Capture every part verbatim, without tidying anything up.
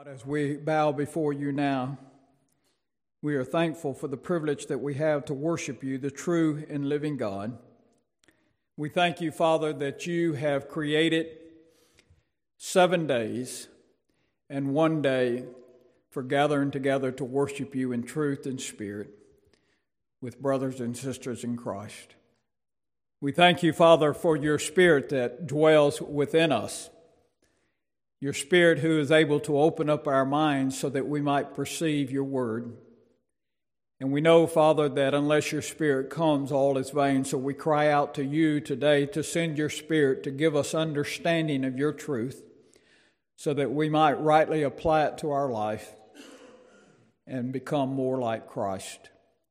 As we bow before you now, we are thankful for the privilege that we have to worship you, the true and living God. We thank you, Father, that you have created seven days and one day for gathering together to worship you in truth and spirit with brothers and sisters in Christ. We thank you, Father, for your Spirit that dwells within us. Your Spirit who is able to open up our minds so that we might perceive your word. And we know, Father, that unless your Spirit comes, all is vain. So we cry out to you today to send your Spirit to give us understanding of your truth so that we might rightly apply it to our life and become more like Christ.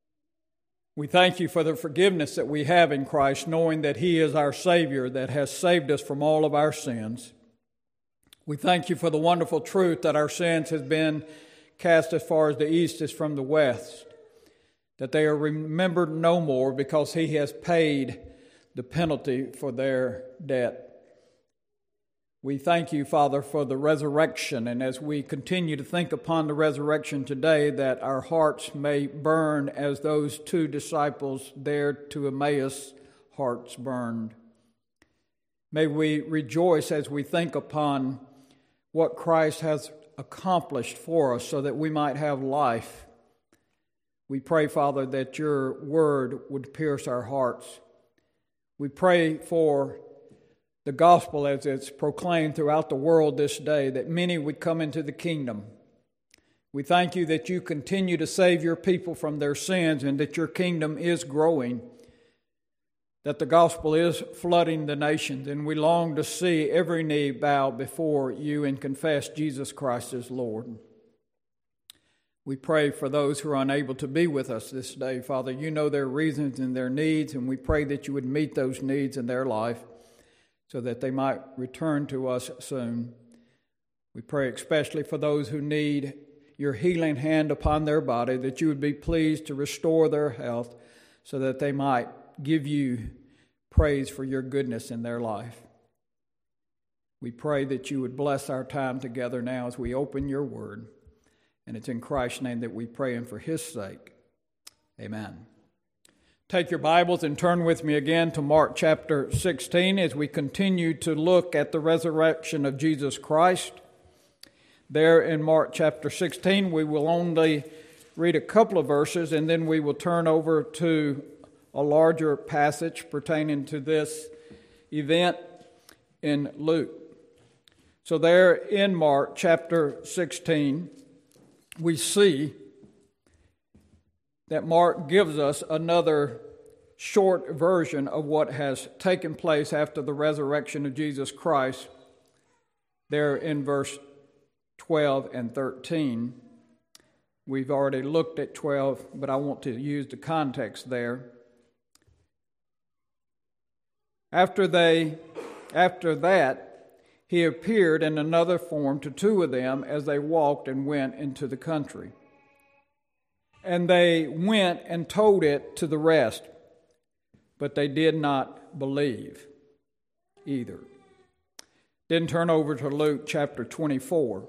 We thank you for the forgiveness that we have in Christ, knowing that he is our Savior that has saved us from all of our sins. We thank you for the wonderful truth that our sins have been cast as far as the east is from the west, that they are remembered no more because he has paid the penalty for their debt. We thank you, Father, for the resurrection, and as we continue to think upon the resurrection today, that our hearts may burn as those two disciples there to Emmaus hearts burned. May we rejoice as we think upon what Christ has accomplished for us so that we might have life. We pray, Father, that your word would pierce our hearts. We pray for the gospel as it's proclaimed throughout the world this day, that many would come into the kingdom. We thank you that you continue to save your people from their sins and that your kingdom is growing, that the gospel is flooding the nations, and we long to see every knee bow before you and confess Jesus Christ as Lord. We pray for those who are unable to be with us this day, Father. You know their reasons and their needs, and we pray that you would meet those needs in their life so that they might return to us soon. We pray especially for those who need your healing hand upon their body, that you would be pleased to restore their health so that they might give you praise for your goodness in their life. We pray that you would bless our time together now as we open your word. And it's in Christ's name that we pray, and for his sake. Amen. Take your Bibles and turn with me again to Mark chapter sixteen as we continue to look at the resurrection of Jesus Christ. There in Mark chapter sixteen, we will only read a couple of verses, and then we will turn over to a larger passage pertaining to this event in Luke. So there in Mark chapter sixteen, we see that Mark gives us another short version of what has taken place after the resurrection of Jesus Christ there in verse twelve and thirteen. We've already looked at twelve, but I want to use the context there. After they, after that, he appeared in another form to two of them as they walked and went into the country. And they went and told it to the rest, but they did not believe either. Then turn over to Luke chapter twenty-four.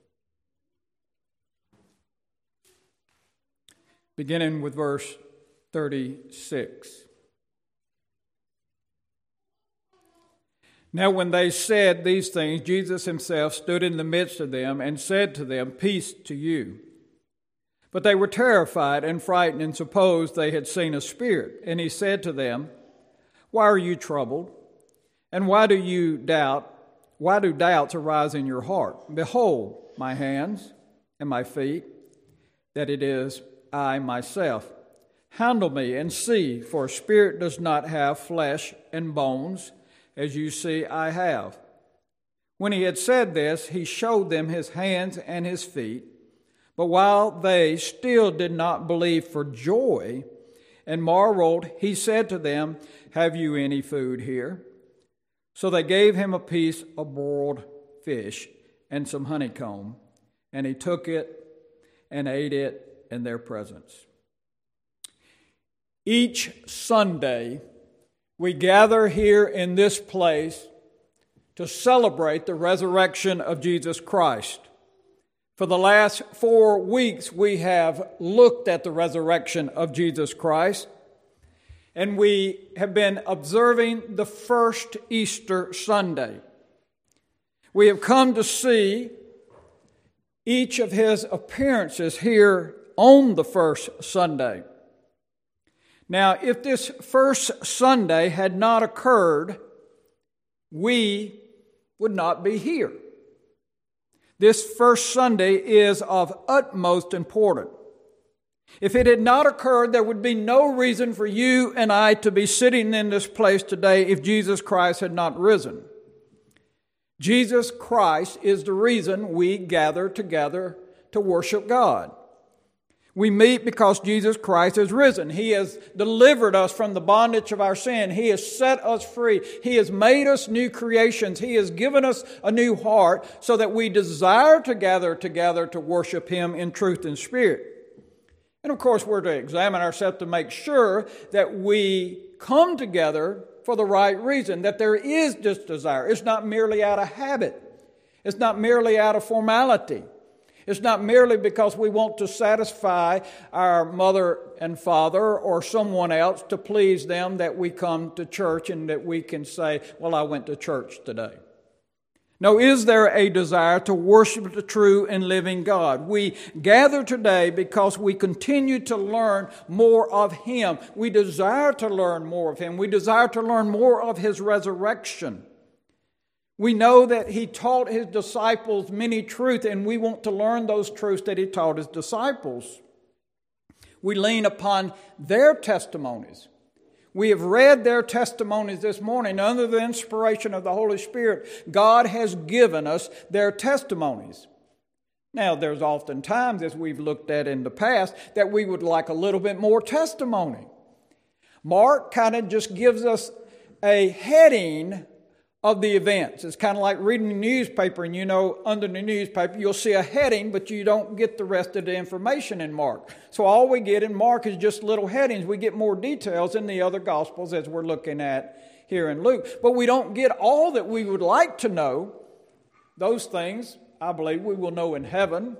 Beginning with verse thirty-six. Now when they said these things, Jesus himself stood in the midst of them and said to them, "Peace to you." But they were terrified and frightened and supposed they had seen a spirit. And he said to them, "Why are you troubled? And why do you doubt? Why do doubts arise in your heart? Behold, my hands and my feet, that it is I myself. Handle me and see, for a spirit does not have flesh and bones, as you see I have." When he had said this, he showed them his hands and his feet. But while they still did not believe for joy and marveled, he said to them, "Have you any food here?" So they gave him a piece of broiled fish and some honeycomb, and he took it and ate it in their presence. Each Sunday, we gather here in this place to celebrate the resurrection of Jesus Christ. For the last four weeks, we have looked at the resurrection of Jesus Christ, and we have been observing the first Easter Sunday. We have come to see each of his appearances here on the first Sunday. Now, if this first Sunday had not occurred, we would not be here. This first Sunday is of utmost importance. If it had not occurred, there would be no reason for you and I to be sitting in this place today if Jesus Christ had not risen. Jesus Christ is the reason we gather together to worship God. We meet because Jesus Christ has risen. He has delivered us from the bondage of our sin. He has set us free. He has made us new creations. He has given us a new heart so that we desire to gather together to worship Him in truth and spirit. And of course, we're to examine ourselves to make sure that we come together for the right reason, that there is this desire. It's not merely out of habit. It's not merely out of formality. It's not merely because we want to satisfy our mother and father or someone else to please them that we come to church and that we can say, well, I went to church today. No, is there a desire to worship the true and living God? We gather today because we continue to learn more of Him. We desire to learn more of Him. We desire to learn more of His resurrection. We know that He taught His disciples many truths, and we want to learn those truths that He taught His disciples. We lean upon their testimonies. We have read their testimonies this morning. Under the inspiration of the Holy Spirit, God has given us their testimonies. Now, there's often times, as we've looked at in the past, that we would like a little bit more testimony. Mark kind of just gives us a heading of the events. It's kind of like reading a newspaper, and you know, under the newspaper, you'll see a heading, but you don't get the rest of the information in Mark. So all we get in Mark is just little headings. We get more details in the other Gospels as we're looking at here in Luke. But we don't get all that we would like to know. Those things, I believe, we will know in heaven.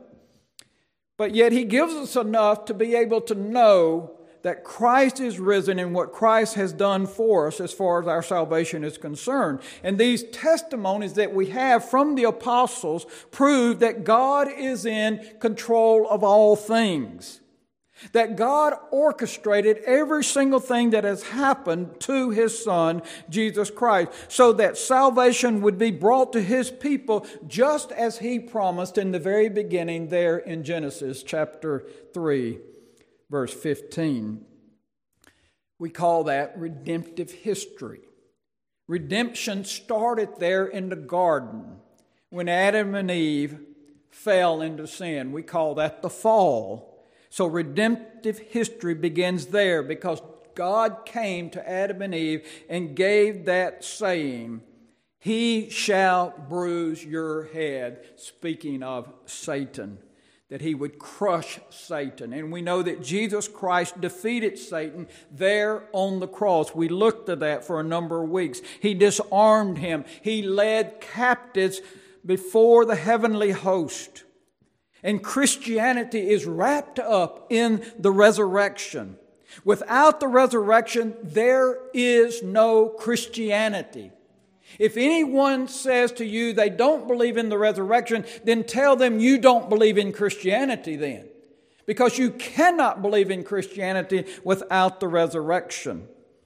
But yet He gives us enough to be able to know that Christ is risen and what Christ has done for us as far as our salvation is concerned. And these testimonies that we have from the apostles prove that God is in control of all things. That God orchestrated every single thing that has happened to His Son, Jesus Christ, so that salvation would be brought to His people just as He promised in the very beginning there in Genesis chapter three. Verse fifteen, we call that redemptive history. Redemption started there in the garden when Adam and Eve fell into sin. We call that the fall. So redemptive history begins there because God came to Adam and Eve and gave that saying, "He shall bruise your head," speaking of Satan. That He would crush Satan. And we know that Jesus Christ defeated Satan there on the cross. We looked at that for a number of weeks. He disarmed him. He led captives before the heavenly host. And Christianity is wrapped up in the resurrection. Without the resurrection, there is no Christianity. If anyone says to you they don't believe in the resurrection, then tell them you don't believe in Christianity then. Because you cannot believe in Christianity without the resurrection.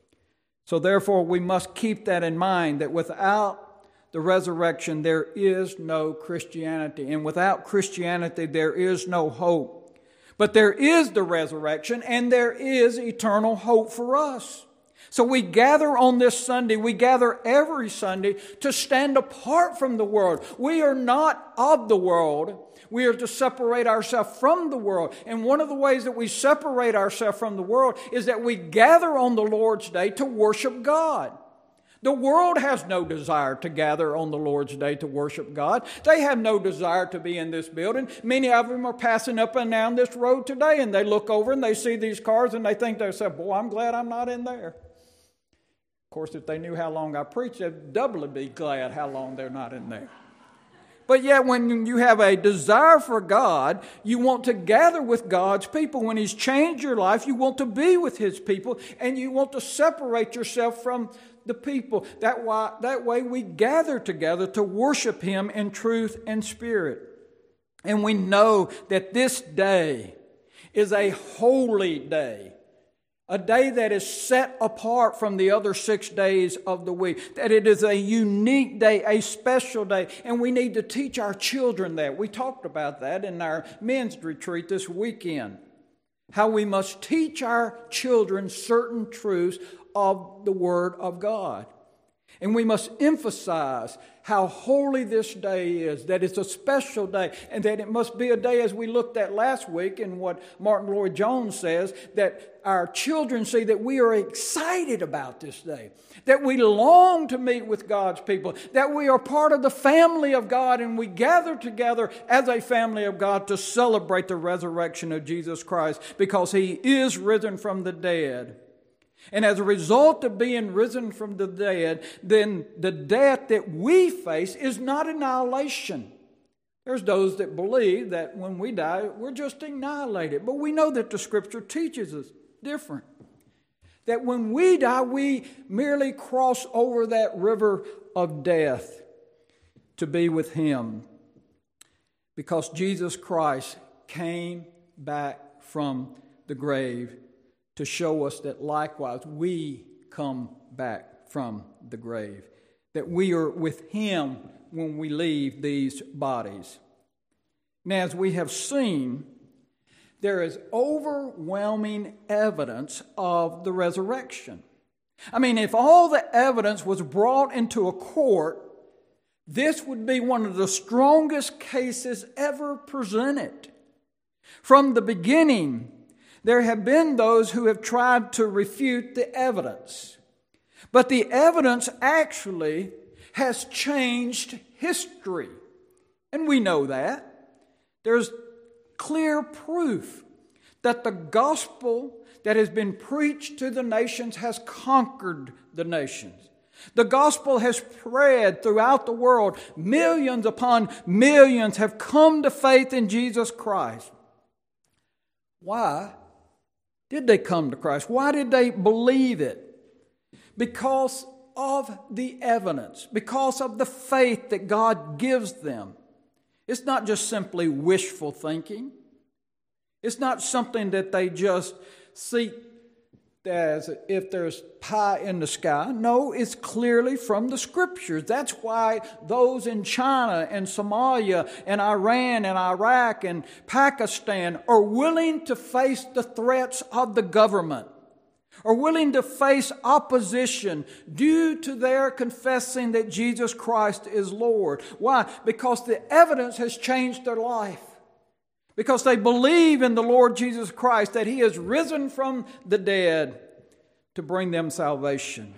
So therefore we must keep that in mind, that without the resurrection there is no Christianity. And without Christianity there is no hope. But there is the resurrection and there is eternal hope for us. So we gather on this Sunday, we gather every Sunday to stand apart from the world. We are not of the world. We are to separate ourselves from the world. And one of the ways that we separate ourselves from the world is that we gather on the Lord's Day to worship God. The world has no desire to gather on the Lord's Day to worship God. They have no desire to be in this building. Many of them are passing up and down this road today, and they look over and they see these cars and they think to themselves, boy, I'm glad I'm not in there. Of course, if they knew how long I preach, they'd doubly be glad how long they're not in there. But yet when you have a desire for God, you want to gather with God's people. When He's changed your life, you want to be with His people, and you want to separate yourself from the people. That, why, that way we gather together to worship Him in truth and spirit. And we know that this day is a holy day. A day that is set apart from the other six days of the week. That it is a unique day, a special day. And we need to teach our children that. We talked about that in our men's retreat this weekend. How we must teach our children certain truths of the Word of God. And we must emphasize how holy this day is, that it's a special day, and that it must be a day, as we looked at last week in what Martin Lloyd-Jones says, that our children see that we are excited about this day, that we long to meet with God's people, that we are part of the family of God, and we gather together as a family of God to celebrate the resurrection of Jesus Christ, because He is risen from the dead. And as a result of being risen from the dead, then the death that we face is not annihilation. There's those that believe that when we die, we're just annihilated. But we know that the Scripture teaches us different. That when we die, we merely cross over that river of death to be with Him. Because Jesus Christ came back from the grave to show us that likewise we come back from the grave, that we are with Him when we leave these bodies. Now, as we have seen, there is overwhelming evidence of the resurrection. I mean, if all the evidence was brought into a court, this would be one of the strongest cases ever presented. From the beginning, there have been those who have tried to refute the evidence. But the evidence actually has changed history. And we know that. There's clear proof that the gospel that has been preached to the nations has conquered the nations. The gospel has spread throughout the world. Millions upon millions have come to faith in Jesus Christ. Why did they come to Christ? Why did they believe it? Because of the evidence, because of the faith that God gives them. It's not just simply wishful thinking. It's not something that they just seek as if there's pie in the sky. No, it's clearly from the Scriptures. That's why those in China and Somalia and Iran and Iraq and Pakistan are willing to face the threats of the government, are willing to face opposition due to their confessing that Jesus Christ is Lord. Why? Because the evidence has changed their life. Because they believe in the Lord Jesus Christ, that He has risen from the dead to bring them salvation.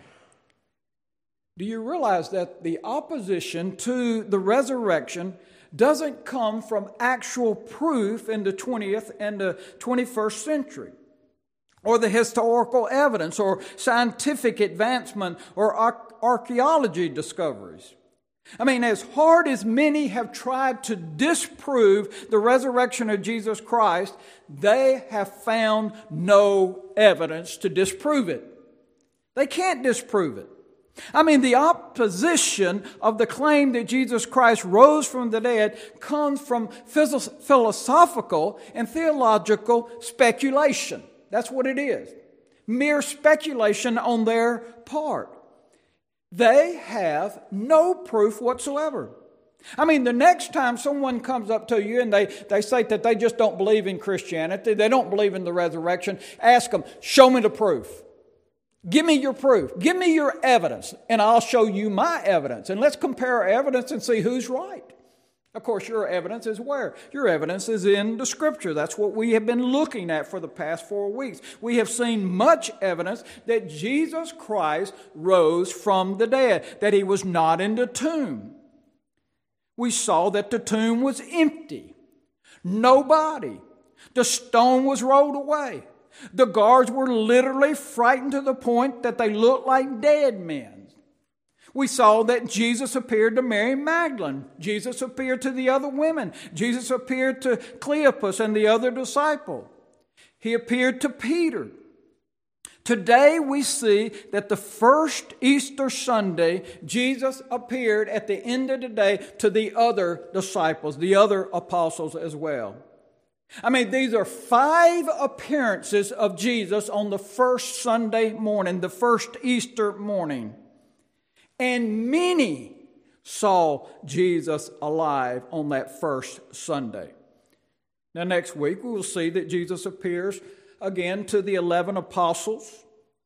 Do you realize that the opposition to the resurrection doesn't come from actual proof in the twentieth and the twenty-first century, or the historical evidence, or scientific advancement, or archaeology discoveries? I mean, as hard as many have tried to disprove the resurrection of Jesus Christ, they have found no evidence to disprove it. They can't disprove it. I mean, the opposition of the claim that Jesus Christ rose from the dead comes from philosophical and theological speculation. That's what it is. Mere speculation on their part. They have no proof whatsoever. I mean, the next time someone comes up to you and they, they say that they just don't believe in Christianity, they don't believe in the resurrection, ask them, show me the proof. Give me your proof. Give me your evidence, and I'll show you my evidence. And let's compare our evidence and see who's right. Of course, your evidence is where? Your evidence is in the Scripture. That's what we have been looking at for the past four weeks. We have seen much evidence that Jesus Christ rose from the dead, that He was not in the tomb. We saw that the tomb was empty. No body. The stone was rolled away. The guards were literally frightened to the point that they looked like dead men. We saw that Jesus appeared to Mary Magdalene. Jesus appeared to the other women. Jesus appeared to Cleopas and the other disciple. He appeared to Peter. Today we see that the first Easter Sunday, Jesus appeared at the end of the day to the other disciples, the other apostles as well. I mean, these are five appearances of Jesus on the first Sunday morning, the first Easter morning. And many saw Jesus alive on that first Sunday. Now, next week we will see that Jesus appears again to the eleven apostles.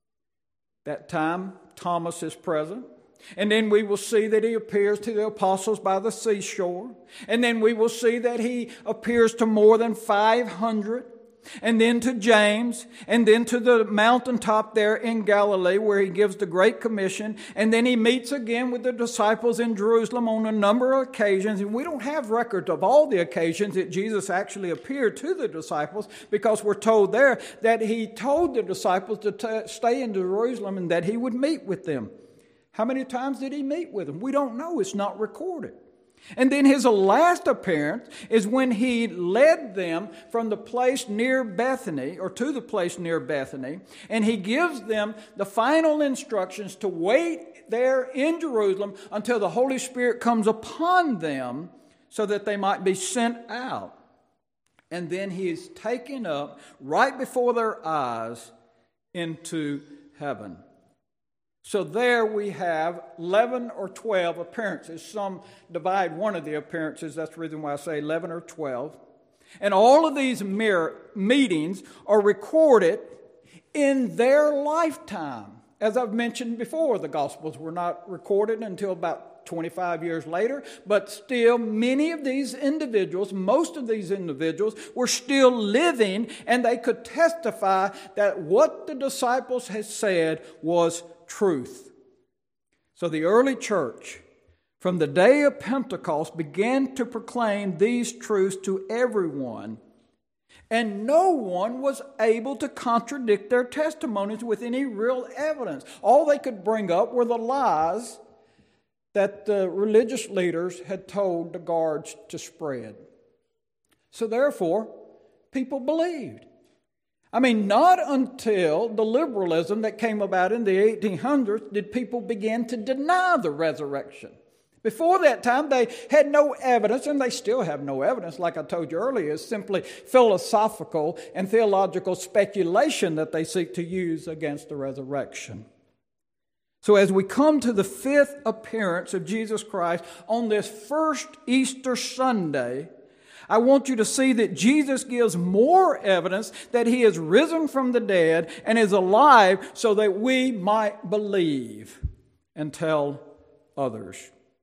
That time, Thomas is present. And then we will see that he appears to the apostles by the seashore. And then we will see that he appears to more than five hundred. And then to James. And then to the mountaintop there in Galilee where he gives the Great Commission. And then he meets again with the disciples in Jerusalem on a number of occasions. And we don't have records of all the occasions that Jesus actually appeared to the disciples, because we're told there that he told the disciples to t- stay in Jerusalem and that he would meet with them. How many times did he meet with them? We don't know. It's not recorded. And then his last appearance is when he led them from the place near Bethany, or to the place near Bethany, and he gives them the final instructions to wait there in Jerusalem until the Holy Spirit comes upon them so that they might be sent out. And then he is taken up right before their eyes into heaven. So there we have eleven or twelve appearances. Some divide one of the appearances. That's the reason why I say eleven or twelve. And all of these mere meetings are recorded in their lifetime. As I've mentioned before, the Gospels were not recorded until about twenty-five years later. But still, many of these individuals, most of these individuals, were still living, and they could testify that what the disciples had said was truth. So the early church, from the day of Pentecost, began to proclaim these truths to everyone, and no one was able to contradict their testimonies with any real evidence. All they could bring up were the lies that the religious leaders had told the guards to spread. So therefore, people believed. I mean, not until the liberalism that came about in the eighteen hundreds did people begin to deny the resurrection. Before that time, they had no evidence, and they still have no evidence. Like I told you earlier, it's simply philosophical and theological speculation that they seek to use against the resurrection. So as we come to the fifth appearance of Jesus Christ on this first Easter Sunday, I want you to see that Jesus gives more evidence that he is risen from the dead and is alive so that we might believe and tell others.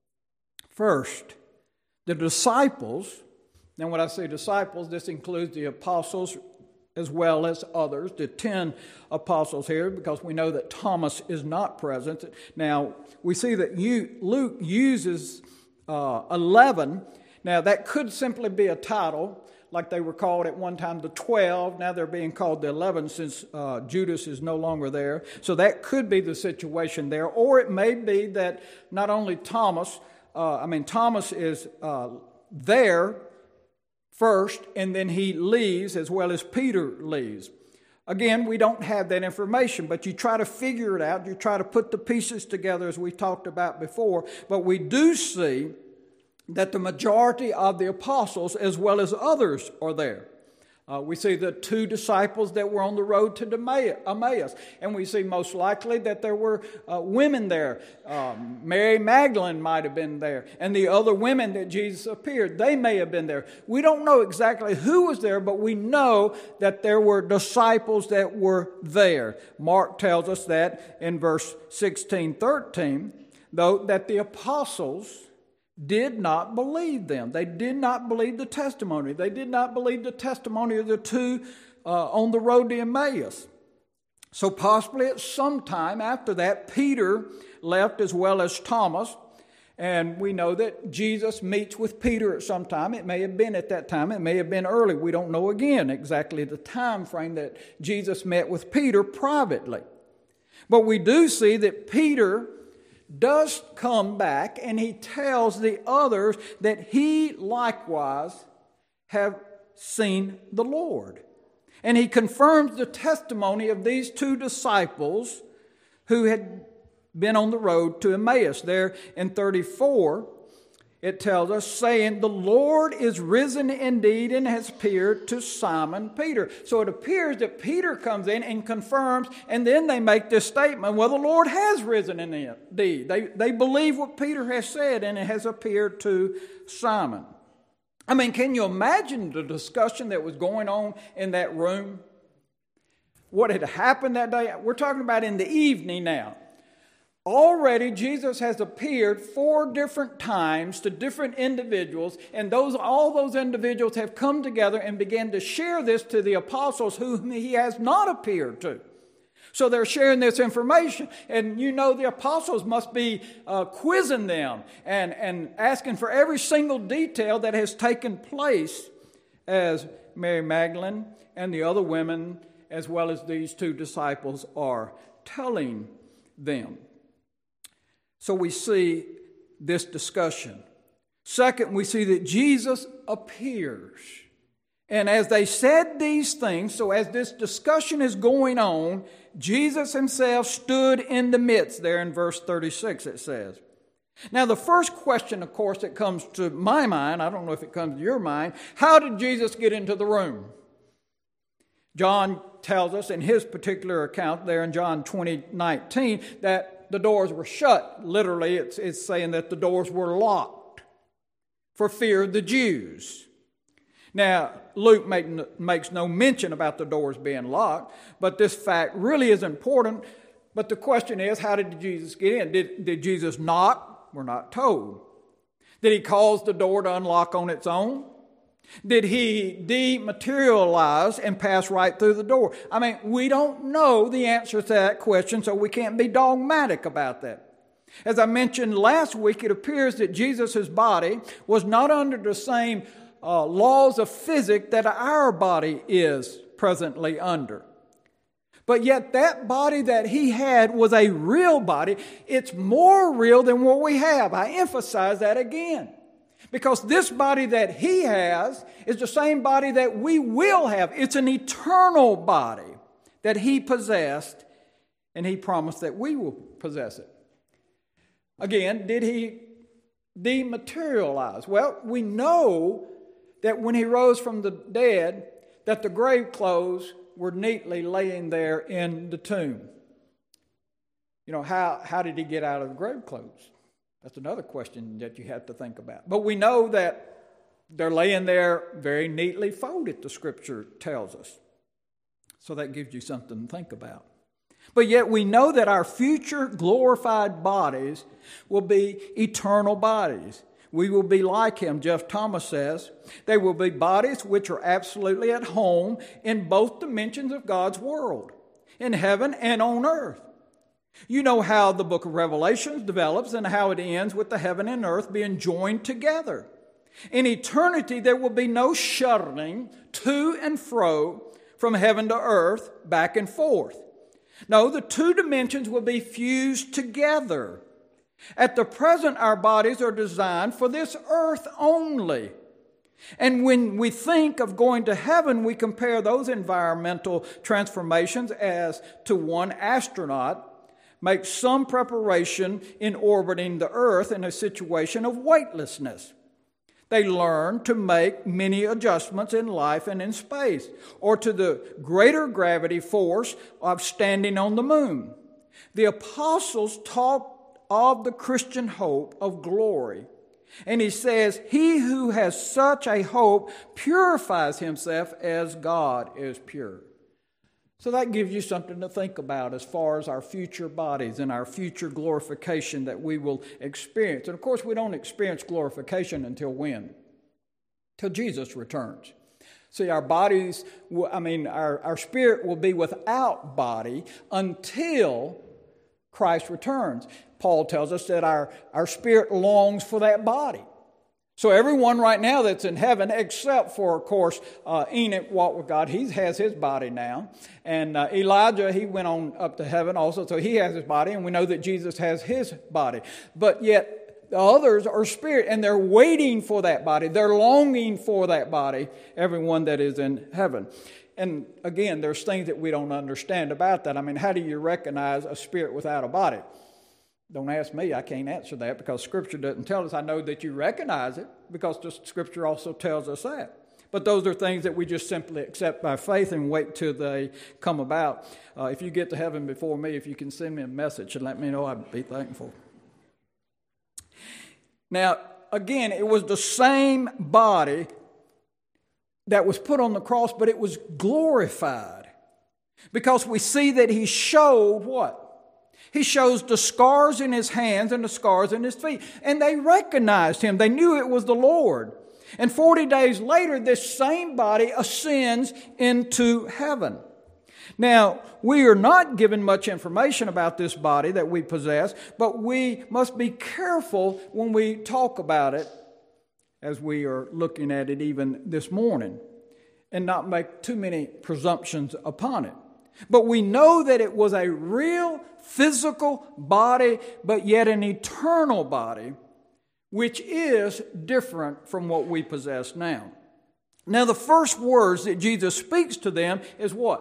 First, the disciples, and when I say disciples, this includes the apostles as well as others, the ten apostles here, because we know that Thomas is not present. Now, we see that you, Luke uses uh, eleven. Now, that could simply be a title, like they were called at one time the twelve. Now they're being called the eleven since uh, Judas is no longer there. So that could be the situation there. Or it may be that not only Thomas, uh, I mean, Thomas is uh, there first, and then he leaves as well as Peter leaves. Again, we don't have that information, but you try to figure it out. You try to put the pieces together as we talked about before. But we do see that the majority of the apostles as well as others are there. Uh, we see the two disciples that were on the road to Emmaus, and we see most likely that there were uh, women there. Um, Mary Magdalene might have been there, and the other women that Jesus appeared, they may have been there. We don't know exactly who was there, but we know that there were disciples that were there. Mark tells us that in verse sixteen, thirteen, though, that the apostles did not believe them. They did not believe the testimony. They did not believe the testimony of the two uh, on the road to Emmaus. So possibly at some time after that, Peter left as well as Thomas. And we know that Jesus meets with Peter at some time. It may have been at that time. It may have been early. We don't know again exactly the time frame that Jesus met with Peter privately. But we do see that Peter does come back, and he tells the others that he likewise have seen the Lord. And he confirms the testimony of these two disciples who had been on the road to Emmaus. There in thirty-four, it tells us, saying, the Lord is risen indeed and has appeared to Simon Peter. So it appears that Peter comes in and confirms, and then they make this statement, well, the Lord has risen indeed. They, they believe what Peter has said, and it has appeared to Simon. I mean, can you imagine the discussion that was going on in that room? What had happened that day? We're talking about in the evening now. Already Jesus has appeared four different times to different individuals, and those all those individuals have come together and began to share this to the apostles whom he has not appeared to. So they're sharing this information, and you know the apostles must be uh, quizzing them and, and asking for every single detail that has taken place as Mary Magdalene and the other women, as well as these two disciples, are telling them. So we see this discussion. Second, we see that Jesus appears. And as they said these things, so as this discussion is going on, Jesus himself stood in the midst. There in verse thirty-six it says. Now the first question, of course, that comes to my mind, I don't know if it comes to your mind, how did Jesus get into the room? John tells us in his particular account there in John twenty nineteen that the doors were shut. Literally, it's, it's saying that the doors were locked for fear of the Jews. Now, Luke make, makes no mention about the doors being locked, but this fact really is important. But the question is, how did Jesus get in? Did, did Jesus knock? We're not told. Did he cause the door to unlock on its own? Did he dematerialize and pass right through the door? I mean, we don't know the answer to that question, so we can't be dogmatic about that. As I mentioned last week, it appears that Jesus' body was not under the same uh, laws of physics that our body is presently under. But yet that body that he had was a real body. It's more real than what we have. I emphasize that again. Because this body that he has is the same body that we will have. It's an eternal body that he possessed, and he promised that we will possess it. Again, did he dematerialize? Well, we know that when he rose from the dead, that the grave clothes were neatly laying there in the tomb. You know, how, how did he get out of the grave clothes? That's another question that you have to think about. But we know that they're laying there very neatly folded, the Scripture tells us. So that gives you something to think about. But yet we know that our future glorified bodies will be eternal bodies. We will be like him, Jeff Thomas says. They will be bodies which are absolutely at home in both dimensions of God's world, in heaven and on earth. You know how the book of Revelation develops and how it ends with the heaven and earth being joined together. In eternity, there will be no shuttling to and fro from heaven to earth, back and forth. No, the two dimensions will be fused together. At the present, our bodies are designed for this earth only. And when we think of going to heaven, we compare those environmental transformations as to one astronaut makes some preparation in orbiting the earth in a situation of weightlessness. They learn to make many adjustments in life and in space, or to the greater gravity force of standing on the moon. The apostles taught of the Christian hope of glory. And he says, he who has such a hope purifies himself as God is pure. So that gives you something to think about as far as our future bodies and our future glorification that we will experience. And of course, we don't experience glorification until when? Till Jesus returns. See, our bodies, I mean, our, our spirit will be without body until Christ returns. Paul tells us that our, our spirit longs for that body. So everyone right now that's in heaven, except for, of course, uh, Enoch walked with God, he has his body now. And uh, Elijah, he went on up to heaven also, so he has his body, and we know that Jesus has his body. But yet the others are spirit, and they're waiting for that body. They're longing for that body, everyone that is in heaven. And again, there's things that we don't understand about that. I mean, how do you recognize a spirit without a body? Don't ask me, I can't answer that because Scripture doesn't tell us. I know that you recognize it because the Scripture also tells us that. But those are things that we just simply accept by faith and wait till they come about. Uh, if you get to heaven before me, if you can send me a message and let me know, I'd be thankful. Now, again, it was the same body that was put on the cross, but it was glorified because we see that he showed what? He shows the scars in his hands and the scars in his feet. And they recognized him. They knew it was the Lord. And forty days later, this same body ascends into heaven. Now, we are not given much information about this body that we possess, but we must be careful when we talk about it, as we are looking at it even this morning, and not make too many presumptions upon it. But we know that it was a real physical body, but yet an eternal body, which is different from what we possess now. Now, the first words that Jesus speaks to them is what?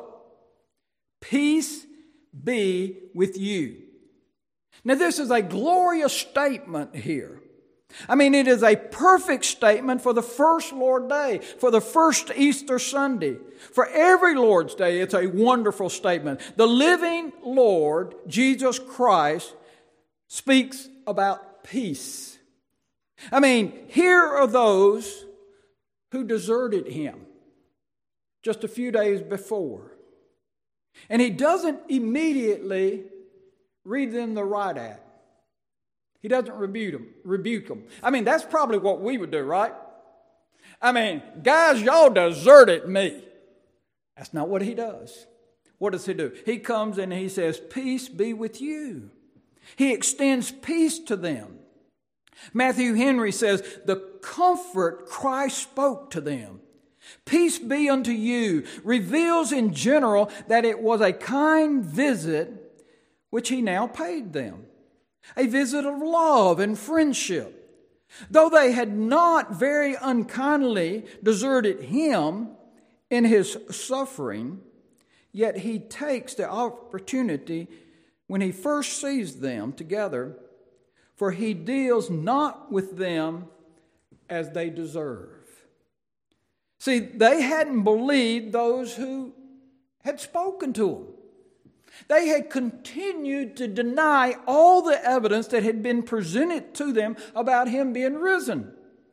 Peace be with you. Now, this is a glorious statement here. I mean, it is a perfect statement for the first Lord's Day, for the first Easter Sunday. For every Lord's Day, it's a wonderful statement. The living Lord, Jesus Christ, speaks about peace. I mean, here are those who deserted him just a few days before. And he doesn't immediately read them the right act. He doesn't rebuke them, rebuke them. I mean, that's probably what we would do, right? I mean, guys, y'all deserted me. That's not what he does. What does he do? He comes and he says, peace be with you. He extends peace to them. Matthew Henry says, the comfort Christ spoke to them, peace be unto you, reveals in general that it was a kind visit which he now paid them. A visit of love and friendship. Though they had not very unkindly deserted him in his suffering, yet he takes the opportunity when he first sees them together, for he deals not with them as they deserve. See, they hadn't believed those who had spoken to them. They had continued to deny all the evidence that had been presented to them about him being risen.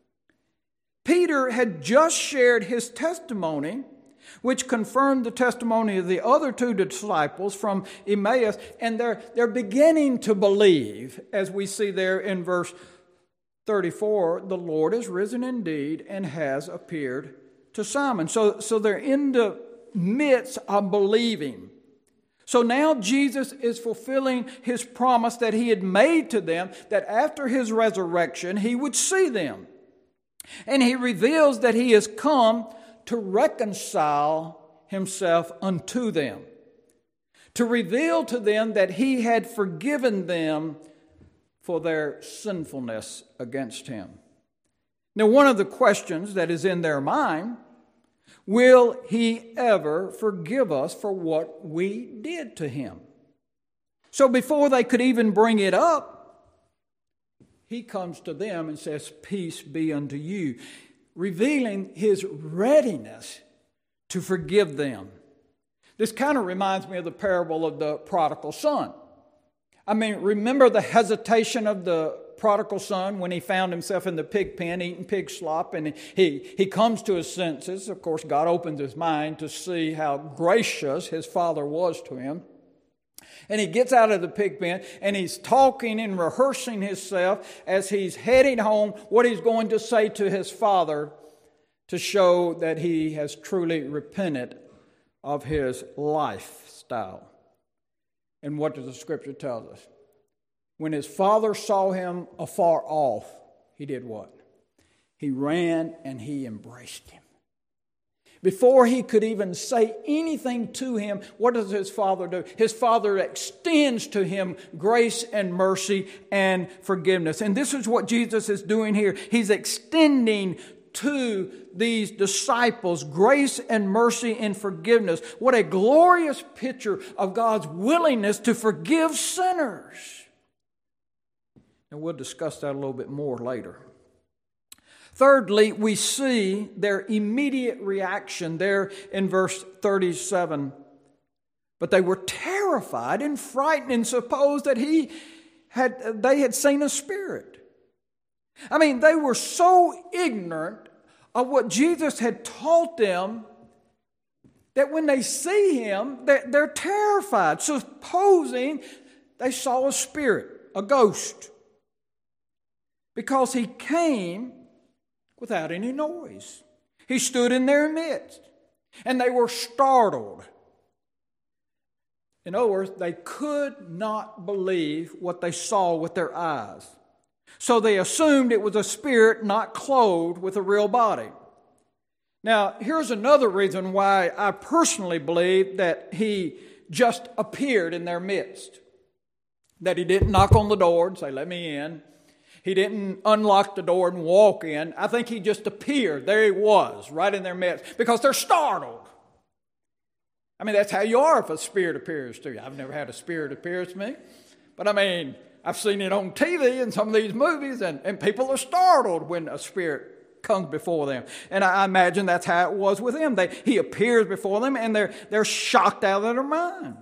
Peter had just shared his testimony, which confirmed the testimony of the other two disciples from Emmaus, and they're, they're beginning to believe, as we see there in verse thirty-four, the Lord is risen indeed and has appeared to Simon. So, so they're in the midst of believing. So now Jesus is fulfilling his promise that he had made to them, that after his resurrection he would see them. And he reveals that he has come to reconcile himself unto them, to reveal to them that he had forgiven them for their sinfulness against him. Now, one of the questions that is in their mind, will he ever forgive us for what we did to him? So before they could even bring it up, he comes to them and says, peace be unto you, revealing his readiness to forgive them. This kind of reminds me of the parable of the prodigal son. I mean, remember the hesitation of the prodigal son when he found himself in the pig pen eating pig slop, and he, he comes to his senses. Of course, God opens his mind to see how gracious his father was to him. And he gets out of the pig pen and he's talking and rehearsing himself as he's heading home what he's going to say to his father to show that he has truly repented of his lifestyle. And what does the scripture tell us? When his father saw him afar off, he did what? he ran and he embraced him. Before he could even say anything to him, what does his father do? His father extends to him grace and mercy and forgiveness. And this is what Jesus is doing here. He's extending to these disciples grace and mercy and forgiveness. What a glorious picture of God's willingness to forgive sinners. And we'll discuss that a little bit more later. Thirdly, we see their immediate reaction there in verse thirty-seven. But they were terrified and frightened and supposed that he had they had seen a spirit. I mean, they were so ignorant of what Jesus had taught them that when they see him, they're, they're terrified, supposing they saw a spirit, a ghost, because he came without any noise. He stood in their midst, and they were startled. In other words, they could not believe what they saw with their eyes. So they assumed it was a spirit not clothed with a real body. Now, here's another reason why I personally believe that he just appeared in their midst. That he didn't knock on the door and say, "Let me in." He didn't unlock the door and walk in. I think he just appeared. There he was, right in their midst, because they're startled. I mean, that's how you are if a spirit appears to you. I've never had a spirit appear to me. But I mean, I've seen it on T V in some of these movies, and, and people are startled when a spirit comes before them. And I, I imagine that's how it was with him. They, he appears before them, and they're, they're shocked out of their mind.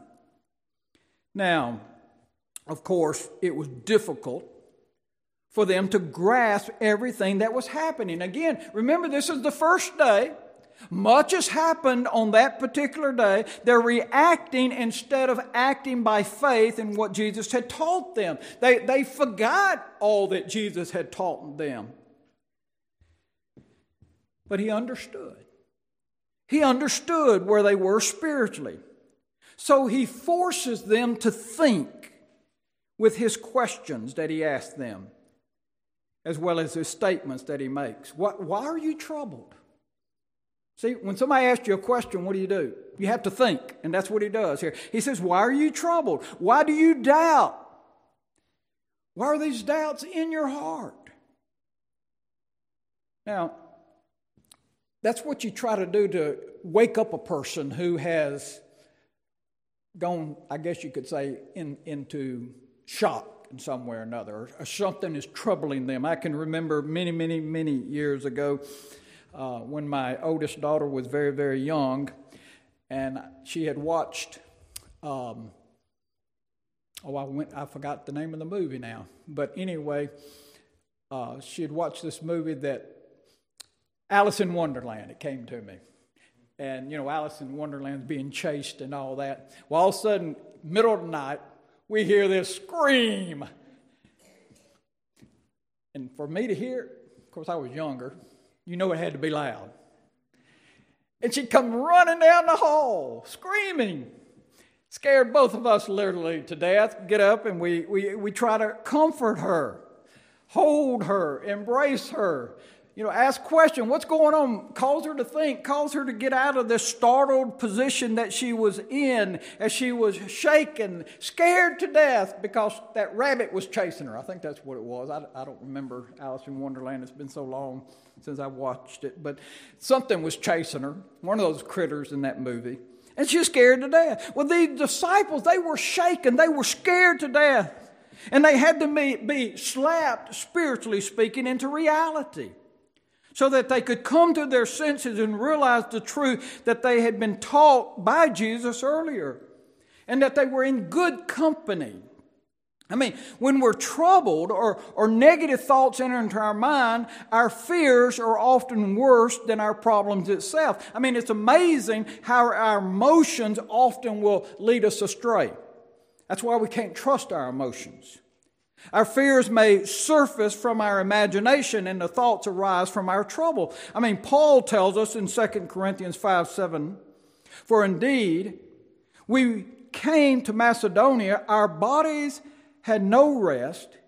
Now, of course, it was difficult for them to grasp everything that was happening. Again, remember, this is the first day. Much has happened on that particular day. They're reacting instead of acting by faith in what Jesus had taught them. They, they forgot all that Jesus had taught them. But he understood. He understood where they were spiritually. So he forces them to think with his questions that he asked them, as well as his statements that he makes. What, why are you troubled? See, when somebody asks you a question, what do you do? You have to think, and that's what he does here. He says, why are you troubled? Why do you doubt? Why are these doubts in your heart? Now, that's what you try to do to wake up a person who has gone, I guess you could say, in, into shock in some way or another, or something is troubling them. I can remember many, many, many years ago uh, when my oldest daughter was very, very young, and she had watched, um, oh, I went, I forgot the name of the movie now, but anyway, uh, she had watched this movie that, Alice in Wonderland, it came to me. And, you know, Alice in Wonderland's being chased and all that. Well, all of a sudden, middle of the night, we hear this scream. And for me to hear it, of course I was younger, you know it had to be loud. And she'd come running down the hall, screaming. Scared both of us literally to death. Get up and we, we, we try to comfort her, hold her, embrace her. You know, ask questions. What's going on? Cause her to think. Cause her to get out of this startled position that she was in as she was shaken, scared to death because that rabbit was chasing her. I think that's what it was. I, I don't remember Alice in Wonderland. It's been so long since I watched it. But something was chasing her, one of those critters in that movie. And she was scared to death. Well, these disciples, they were shaken. They were scared to death. And they had to be, be slapped, spiritually speaking, into reality, so that they could come to their senses and realize the truth that they had been taught by Jesus earlier, and that they were in good company. I mean, when we're troubled or, or negative thoughts enter into our mind, our fears are often worse than our problems itself. I mean, it's amazing how our emotions often will lead us astray. That's why we can't trust our emotions. Our fears may surface from our imagination, and the thoughts arise from our trouble. I mean, Paul tells us in Second Corinthians five seven, "For indeed, we came to Macedonia, our bodies had no rest,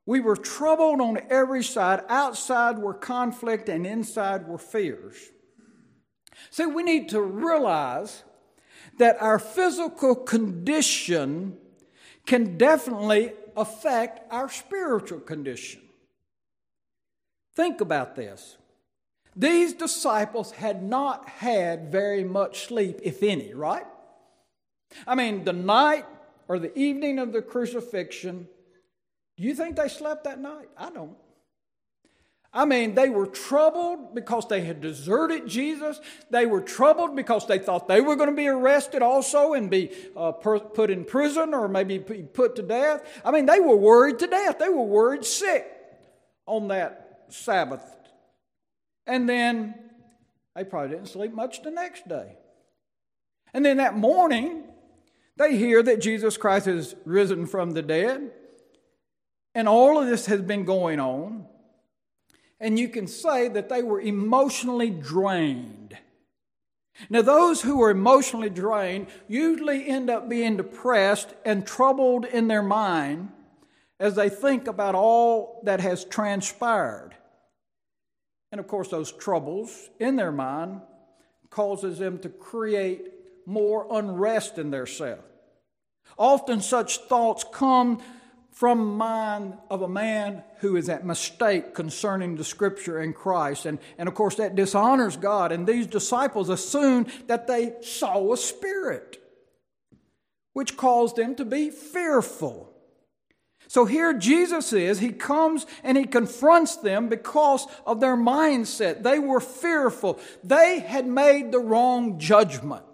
We were troubled on every side. Outside were conflict and inside were fears. See, we need to realize that our physical condition can definitely affect our spiritual condition. Think about this. These disciples had not had very much sleep, if any, right? I mean, the night or the evening of the crucifixion, do you think they slept that night? I don't. I mean, they were troubled because they had deserted Jesus. They were troubled because they thought they were going to be arrested also and be uh, per- put in prison or maybe be put to death. I mean, they were worried to death. They were worried sick on that Sabbath. And then they probably didn't sleep much the next day. And then that morning, they hear that Jesus Christ has risen from the dead. And all of this has been going on. And you can say that they were emotionally drained. Now, those who are emotionally drained usually end up being depressed and troubled in their mind as they think about all that has transpired. And of course, those troubles in their mind causes them to create more unrest in their self. Often such thoughts come from the mind of a man who is at mistake concerning the Scripture and Christ. And, and of course, that dishonors God. And these disciples assumed that they saw a spirit, which caused them to be fearful. So here Jesus is, he comes and he confronts them because of their mindset. They were fearful. They had made the wrong judgment.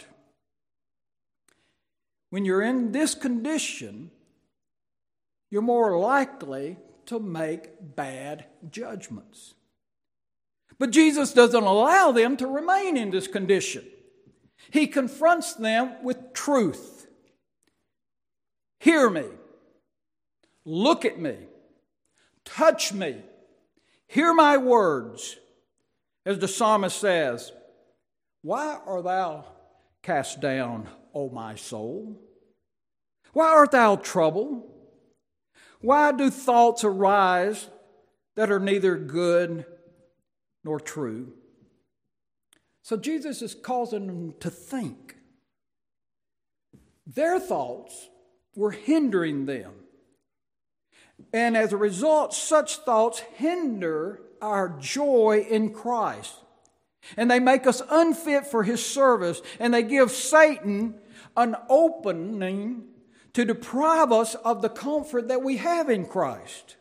When you're in this condition, you're more likely to make bad judgments. But Jesus doesn't allow them to remain in this condition. He confronts them with truth. Hear me. Look at me. Touch me. Hear my words. As the psalmist says, why art thou cast down, O my soul? Why art thou troubled? Why do thoughts arise that are neither good nor true? So Jesus is causing them to think. Their thoughts were hindering them. And as a result, such thoughts hinder our joy in Christ. And they make us unfit for His service. And they give Satan an opening to deprive us of the comfort that we have in Christ.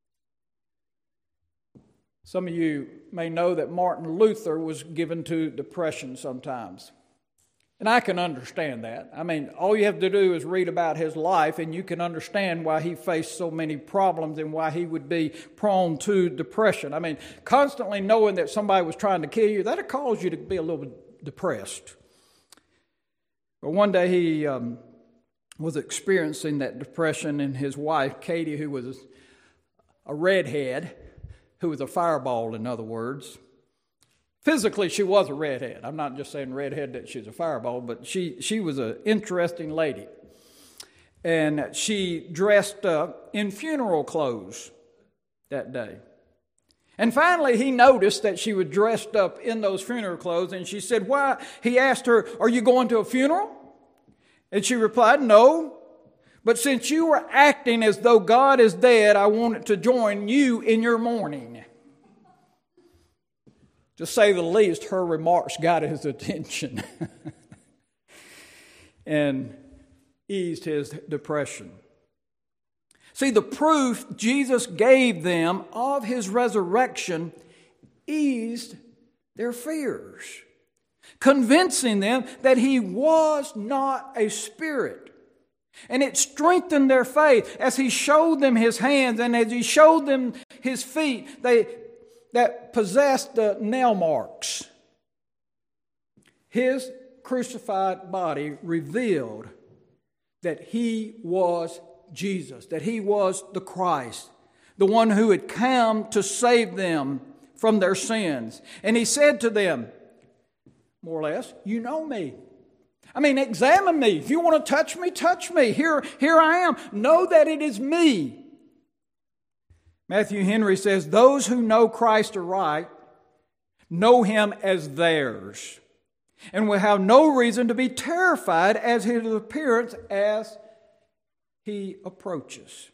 Some of you may know that Martin Luther was given to depression sometimes. And I can understand that. I mean, all you have to do is read about his life and you can understand why he faced so many problems and why he would be prone to depression. I mean, constantly knowing that somebody was trying to kill you, that'll cause you to be a little bit depressed. But one day he um, was experiencing that depression, and his wife, Katie, who was a redhead, who was a fireball, in other words. Physically, she was a redhead. I'm not just saying redhead that she's a fireball, but she, she was an interesting lady. And she dressed up in funeral clothes that day. And finally, he noticed that she was dressed up in those funeral clothes, and she said, why? He asked her, are you going to a funeral? And she replied, no. But since you were acting as though God is dead, I wanted to join you in your mourning. To say the least, her remarks got his attention and eased his depression. See, the proof Jesus gave them of his resurrection eased their fears, convincing them that he was not a spirit. And it strengthened their faith as he showed them his hands and as he showed them his feet they that possessed the nail marks. His crucified body revealed that he was Jesus, that he was the Christ, the one who had come to save them from their sins. And he said to them, more or less, you know me. I mean, examine me. If you want to touch me, touch me. Here, here I am. Know that it is me. Matthew Henry says, those who know Christ aright know him as theirs and will have no reason to be terrified as his appearance as he approaches.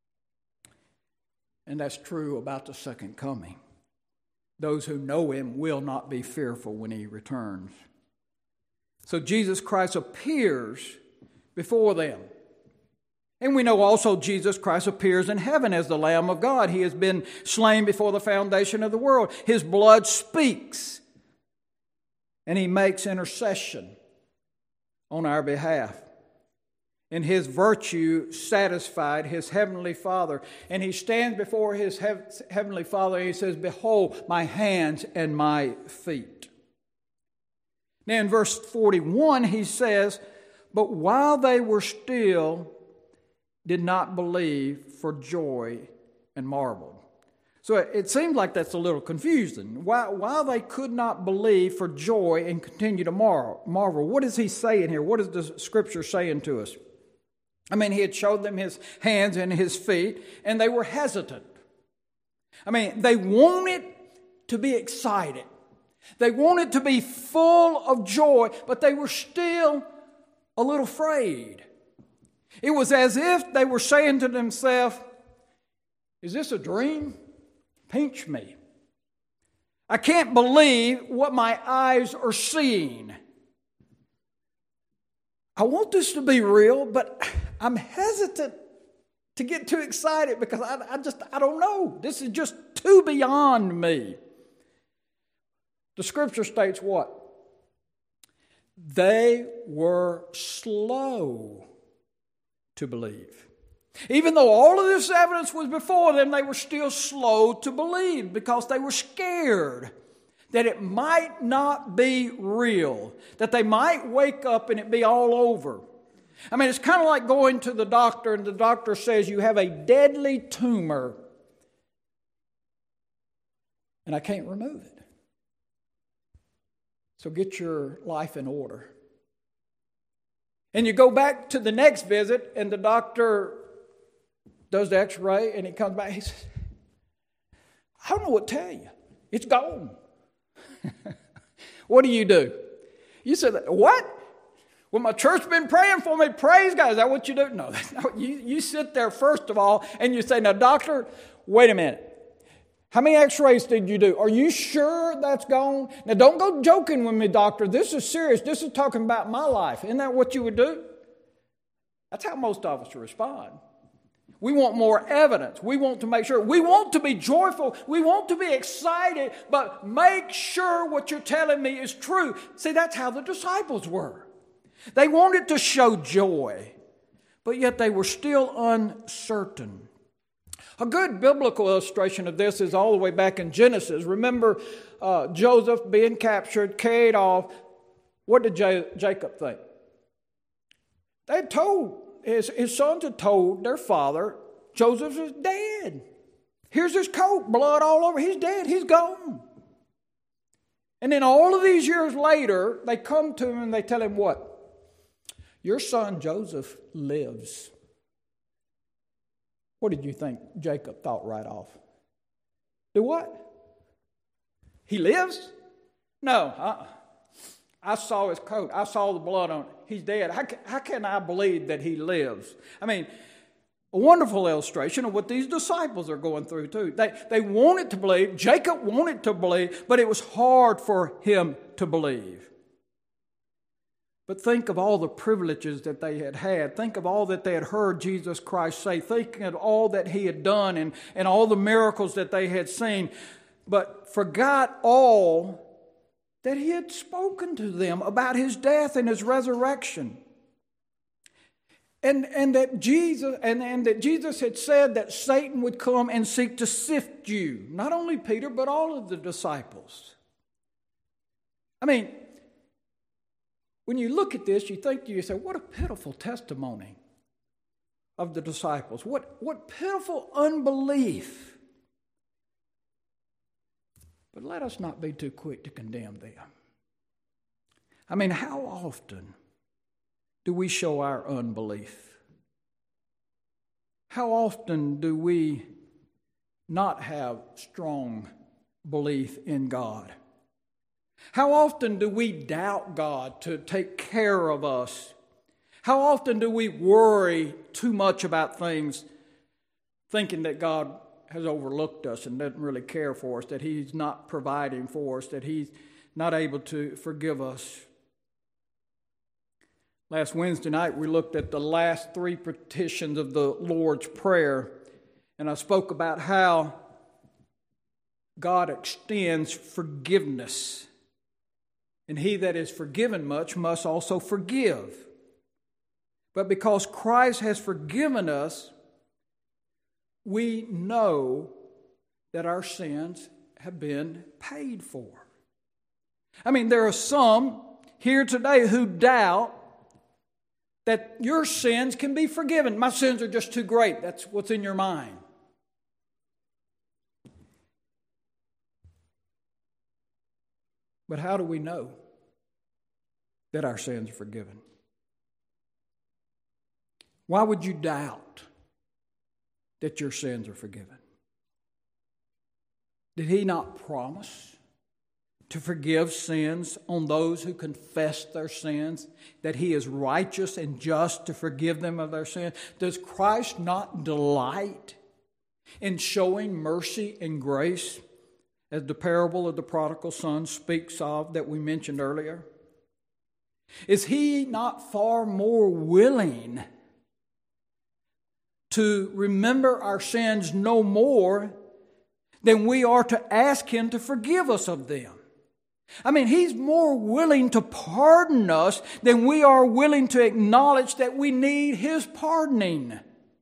And that's true about the second coming. Those who know him will not be fearful when he returns. So Jesus Christ appears before them. And we know also Jesus Christ appears in heaven as the Lamb of God. He has been slain before the foundation of the world. His blood speaks. And he makes intercession on our behalf. And his virtue satisfied his heavenly Father. And he stands before his hev- heavenly Father and he says, behold, my hands and my feet. Now in verse forty-one he says, but while they were still, did not believe for joy and marveled. So it seems like that's a little confusing. While, while they could not believe for joy and continue to marvel, what is he saying here? What is the Scripture saying to us? I mean, he had showed them his hands and his feet, and they were hesitant. I mean, they wanted to be excited. They wanted to be full of joy, but they were still a little afraid. It was as if they were saying to themselves, is this a dream? Pinch me. I can't believe what my eyes are seeing. I want this to be real, but I'm hesitant to get too excited because I, I just, I don't know. This is just too beyond me. The Scripture states what? They were slow to believe. Even though all of this evidence was before them, they were still slow to believe because they were scared that it might not be real, that they might wake up and it be all over. I mean, it's kind of like going to the doctor and the doctor says you have a deadly tumor and I can't remove it. So get your life in order. And you go back to the next visit and the doctor does the x-ray and he comes back. He says, I don't know what to tell you. It's gone. What do you do? You said, what? Well, my church's been praying for me. Praise God. Is that what you do? No, that's not what you, you sit there first of all and you say, now, doctor, wait a minute. How many x-rays did you do? Are you sure that's gone? Now, don't go joking with me, doctor. This is serious. This is talking about my life. Isn't that what you would do? That's how most of us respond. We want more evidence. We want to make sure. We want to be joyful. We want to be excited, but make sure what you're telling me is true. See, that's how the disciples were. They wanted to show joy, but yet they were still uncertain. A good biblical illustration of this is all the way back in Genesis. Remember uh, Joseph being captured, carried off. What did J- Jacob think? They had told, his, his sons had told their father, Joseph is dead. Here's his coat, blood all over. He's dead. He's gone. And then all of these years later, they come to him and they tell him what? Your son Joseph lives. What did you think Jacob thought right off? Do what? He lives? No. Uh-uh. I saw his coat. I saw the blood on it. He's dead. How can, how can I believe that he lives? I mean, a wonderful illustration of what these disciples are going through too. They, they wanted to believe. Jacob wanted to believe, but it was hard for him to believe. But think of all the privileges that they had had. Think of all that they had heard Jesus Christ say. Think of all that he had done and, and all the miracles that they had seen. But forgot all that he had spoken to them about his death and his resurrection. And, and that Jesus and, and that Jesus had said that Satan would come and seek to sift you. Not only Peter, but all of the disciples. I mean, when you look at this, you think to yourself, what a pitiful testimony of the disciples. What, what pitiful unbelief. But let us not be too quick to condemn them. I mean, how often do we show our unbelief? How often do we not have strong belief in God? How often do we doubt God to take care of us? How often do we worry too much about things, thinking that God has overlooked us and doesn't really care for us, that He's not providing for us, that He's not able to forgive us? Last Wednesday night, we looked at the last three petitions of the Lord's Prayer, and I spoke about how God extends forgiveness. And he that is forgiven much must also forgive. But because Christ has forgiven us, we know that our sins have been paid for. I mean, there are some here today who doubt that your sins can be forgiven. My sins are just too great. That's what's in your mind. But how do we know that our sins are forgiven? Why would you doubt that your sins are forgiven? Did He not promise to forgive sins on those who confess their sins, that He is righteous and just to forgive them of their sins? Does Christ not delight in showing mercy and grace, as the parable of the prodigal son speaks of that we mentioned earlier? Is He not far more willing to remember our sins no more than we are to ask Him to forgive us of them? I mean, He's more willing to pardon us than we are willing to acknowledge that we need His pardoning.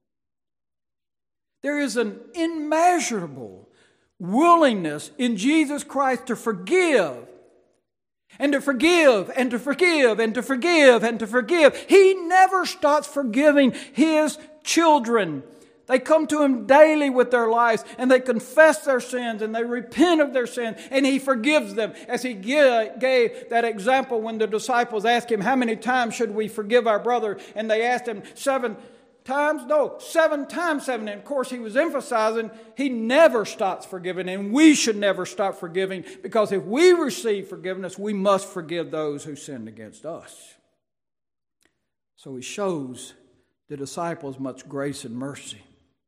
There is an immeasurable willingness in Jesus Christ to forgive, and to forgive, and to forgive, and to forgive, and to forgive. He never stops forgiving His children. They come to Him daily with their lives, and they confess their sins, and they repent of their sins, and He forgives them. As He gave that example when the disciples asked Him, how many times should we forgive our brother? And they asked Him, seven times? No, seven times seven. And of course, He was emphasizing He never stops forgiving, and we should never stop forgiving, because if we receive forgiveness, we must forgive those who sinned against us. So He shows the disciples much grace and mercy.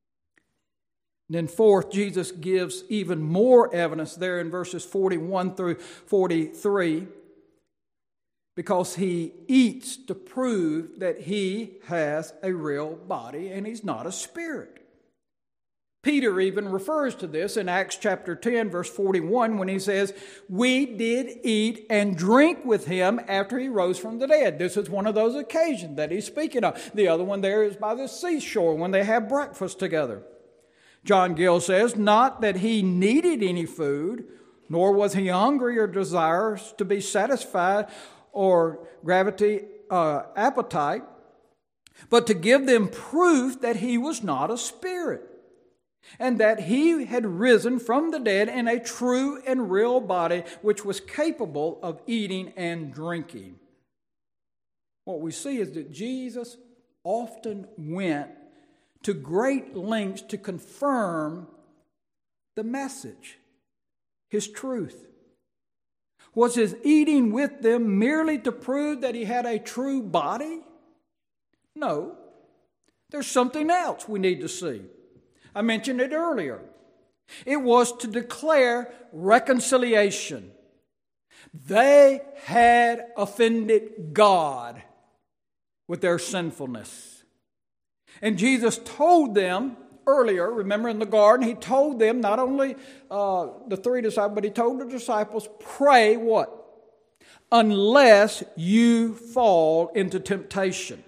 And then fourth, Jesus gives even more evidence there in verses forty-one through forty-three, because He eats to prove that He has a real body and He's not a spirit. Peter even refers to this in Acts chapter ten, verse forty-one, when he says, we did eat and drink with Him after He rose from the dead. This is one of those occasions that he's speaking of. The other one there is by the seashore when they have breakfast together. John Gill says, not that He needed any food, nor was He hungry or desirous to be satisfied or gravity uh, appetite, but to give them proof that He was not a spirit, and that He had risen from the dead in a true and real body, which was capable of eating and drinking. What we see is that Jesus often went to great lengths to confirm the message, His truth. Was His eating with them merely to prove that He had a true body? No. There's something else we need to see. I mentioned it earlier. It was to declare reconciliation. They had offended God with their sinfulness. And Jesus told them earlier, remember in the garden, He told them, not only uh, the three disciples, but He told the disciples, pray what? Unless you fall into temptation.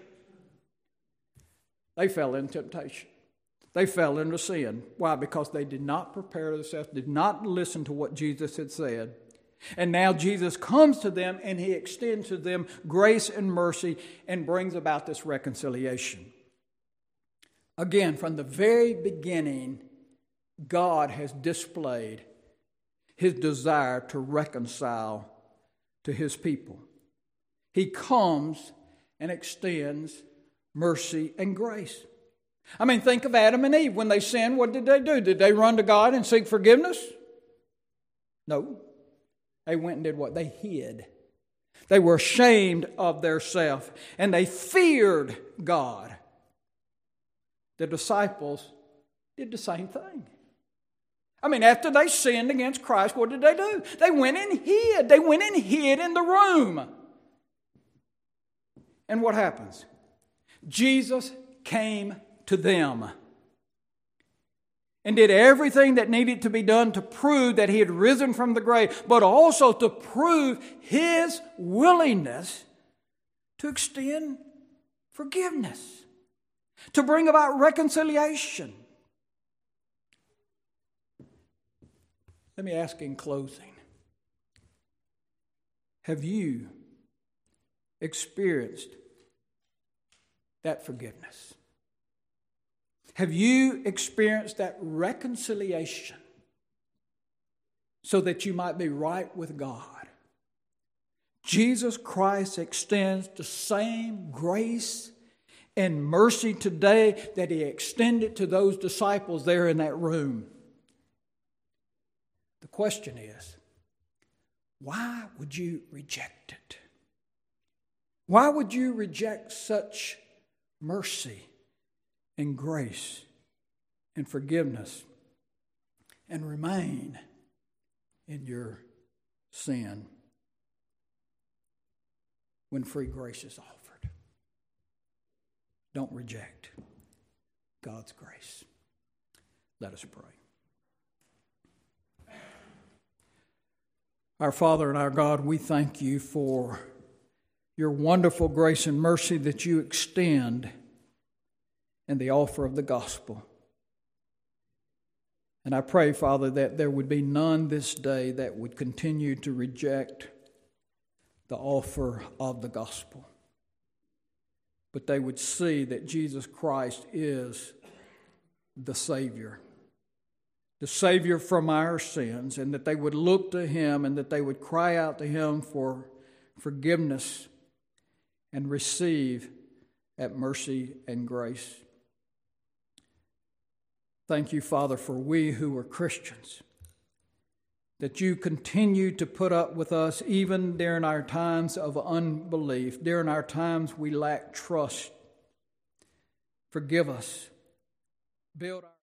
They fell into temptation. They fell into sin. Why? Because they did not prepare themselves, did not listen to what Jesus had said. And now Jesus comes to them and He extends to them grace and mercy and brings about this reconciliation. Again, from the very beginning, God has displayed His desire to reconcile to His people. He comes and extends mercy and grace. I mean, think of Adam and Eve. When they sinned, what did they do? Did they run to God and seek forgiveness? No. They went and did what? They hid. They were ashamed of their self, and they feared God. The disciples did the same thing. I mean, after they sinned against Christ, what did they do? They went and hid. They went and hid in the room. And what happens? Jesus came to them and did everything that needed to be done to prove that he had risen from the grave, but also to prove his willingness to extend forgiveness, to bring about reconciliation. Let me ask in closing, have you experienced that forgiveness? Have you experienced that reconciliation so that you might be right with God? Jesus Christ extends the same grace and mercy today that he extended to those disciples there in that room. The question is, why would you reject it? Why would you reject such mercy and grace and forgiveness and remain in your sin when free grace is offered? Don't reject God's grace. Let us pray. Our Father and our God, we thank you for your wonderful grace and mercy that you extend in the offer of the gospel. And I pray, Father, that there would be none this day that would continue to reject the offer of the gospel, but they would see that Jesus Christ is the Savior, the Savior from our sins, and that they would look to him and that they would cry out to him for forgiveness and receive that mercy and grace. Thank you, Father, for we who are Christians, that you continue to put up with us even during our times of unbelief, during our times we lack trust. Forgive us. Build our